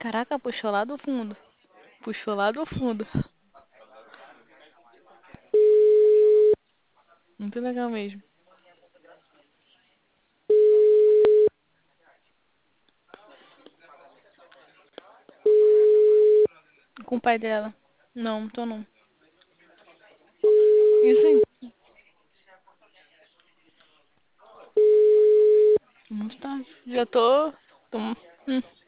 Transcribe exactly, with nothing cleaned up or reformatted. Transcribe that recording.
Caraca, puxou lá do fundo. Puxou lá do fundo. Muito legal mesmo. Com o pai dela. Não, tô não. Isso aí. Não tá. Já tô. tô... Hum.